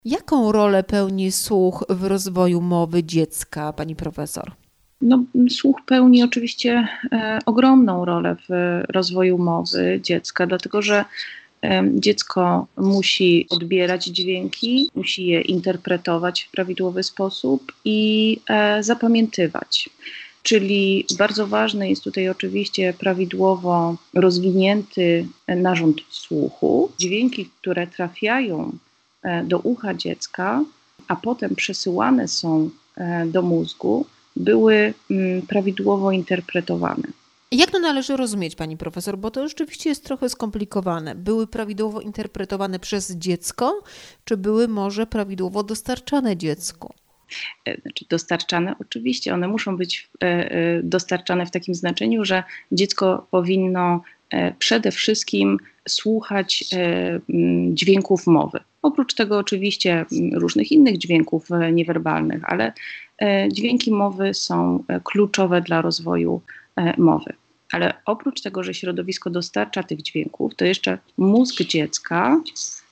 Jaką rolę pełni słuch w rozwoju mowy dziecka, pani profesor? No, słuch pełni oczywiście ogromną rolę w rozwoju mowy dziecka, dlatego że dziecko musi odbierać dźwięki, musi je interpretować w prawidłowy sposób i zapamiętywać. Czyli bardzo ważny jest tutaj oczywiście prawidłowo rozwinięty narząd słuchu. Dźwięki, które trafiają do ucha dziecka, a potem przesyłane są do mózgu, były prawidłowo interpretowane. Jak to należy rozumieć, pani profesor? Bo to rzeczywiście jest trochę skomplikowane. Były prawidłowo interpretowane przez dziecko, czy były może prawidłowo dostarczane dziecku? Znaczy dostarczane, oczywiście one muszą być dostarczane w takim znaczeniu, że dziecko powinno przede wszystkim słuchać dźwięków mowy. Oprócz tego oczywiście różnych innych dźwięków niewerbalnych, ale dźwięki mowy są kluczowe dla rozwoju mowy. Ale oprócz tego, że środowisko dostarcza tych dźwięków, to jeszcze mózg dziecka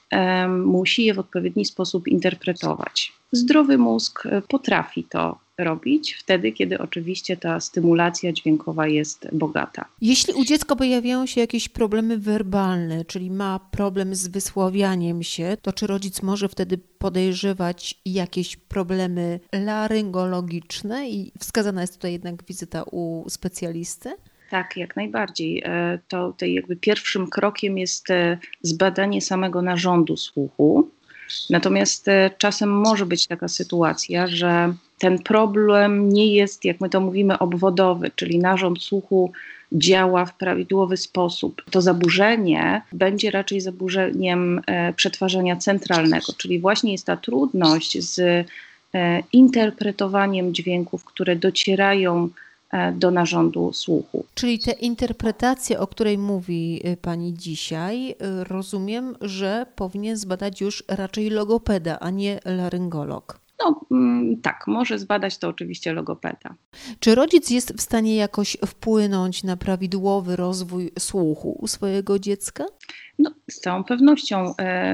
musi je w odpowiedni sposób interpretować. Zdrowy mózg potrafi to robić wtedy, kiedy oczywiście ta stymulacja dźwiękowa jest bogata. Jeśli u dziecka pojawiają się jakieś problemy werbalne, czyli ma problem z wysławianiem się, to czy rodzic może wtedy podejrzewać jakieś problemy laryngologiczne i wskazana jest tutaj jednak wizyta u specjalisty? Tak, jak najbardziej. To tutaj jakby pierwszym krokiem jest zbadanie samego narządu słuchu. Natomiast czasem może być taka sytuacja, że ten problem nie jest, jak my to mówimy, obwodowy, czyli narząd słuchu działa w prawidłowy sposób. To zaburzenie będzie raczej zaburzeniem przetwarzania centralnego, czyli właśnie jest ta trudność z interpretowaniem dźwięków, które docierają do narządu słuchu. Czyli tę interpretację, o której mówi pani dzisiaj, rozumiem, że powinien zbadać już raczej logopeda, a nie laryngolog. No tak, może zbadać to oczywiście logopeda. Czy rodzic jest w stanie jakoś wpłynąć na prawidłowy rozwój słuchu u swojego dziecka? No, z całą pewnością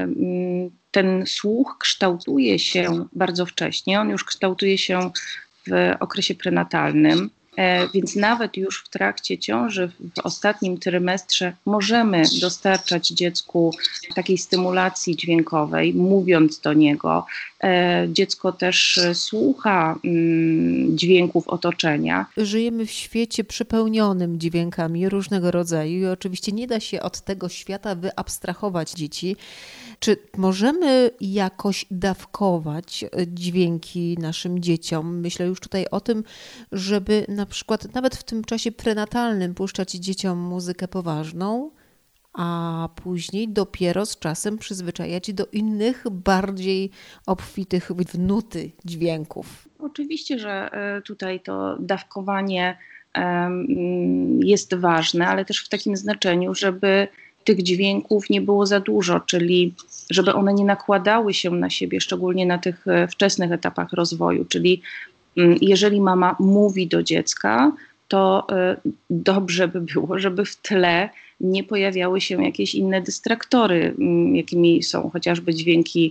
ten słuch kształtuje się bardzo wcześnie. On już kształtuje się w okresie prenatalnym. Więc nawet już w trakcie ciąży, w ostatnim trymestrze możemy dostarczać dziecku takiej stymulacji dźwiękowej, mówiąc do niego. Dziecko też słucha dźwięków otoczenia. Żyjemy w świecie przepełnionym dźwiękami różnego rodzaju i oczywiście nie da się od tego świata wyabstrahować dzieci. Czy możemy jakoś dawkować dźwięki naszym dzieciom? Myślę już tutaj o tym, żeby na przykład nawet w tym czasie prenatalnym puszczać dzieciom muzykę poważną, a później dopiero z czasem przyzwyczajać do innych, bardziej obfitych w nuty dźwięków. Oczywiście, że tutaj to dawkowanie jest ważne, ale też w takim znaczeniu, żeby tych dźwięków nie było za dużo, czyli żeby one nie nakładały się na siebie, szczególnie na tych wczesnych etapach rozwoju. Czyli jeżeli mama mówi do dziecka, to dobrze by było, żeby w tle nie pojawiały się jakieś inne dystraktory, jakimi są chociażby dźwięki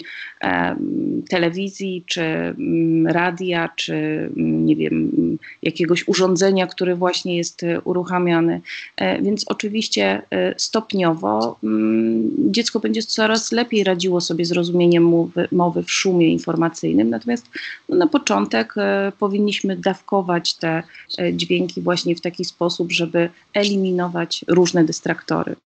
telewizji, czy radia, czy nie wiem, jakiegoś urządzenia, które właśnie jest uruchamiane. Więc oczywiście stopniowo dziecko będzie coraz lepiej radziło sobie z rozumieniem mowy w szumie informacyjnym, natomiast na początek powinniśmy dawkować te dźwięki właśnie w taki sposób, żeby eliminować różne dystraktory.